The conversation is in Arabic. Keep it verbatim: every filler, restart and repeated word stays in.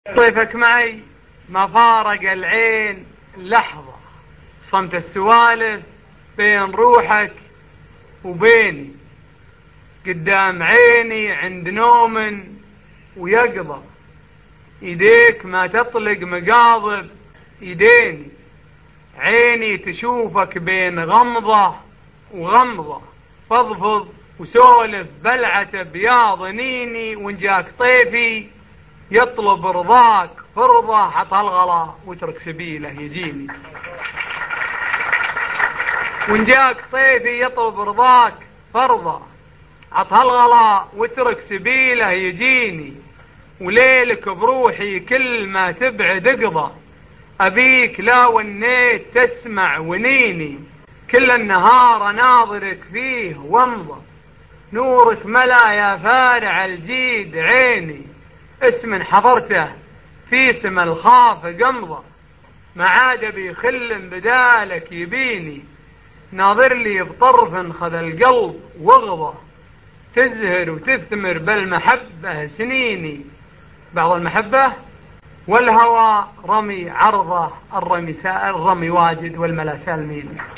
طيفك معي ما فارق العين لحظة، صمت السوالف بين روحك وبيني، قدام عيني عند نوم ويقظة، ايديك ما تطلق مقاضب ايديني، عيني تشوفك بين غمضة وغمضة، فضفض وسولف بلعة بياض نيني، وان جاك طيفي يطلب رضاك فرضة حط هالغلا واترك سبيله يجيني، وان جاك طيفي يطلب رضاك فرضة عط هالغلا واترك سبيله يجيني، وليلك بروحي كل ما تبعد اقضى، ابيك لا ونيت تسمع ونيني، كل النهار ناظرك فيه وامضى، نورك ملا يا فارع الجيد عيني، اسم حضرته في اسم الخاف قمضة، ما عاد بيخل بدالك يبيني، ناظر لي بطرف خذ القلب وغضة، تزهر وتثمر بالمحبة سنيني، بعض المحبة والهوى رمي عرضه الرمي, الرمي واجد والملا سالمين.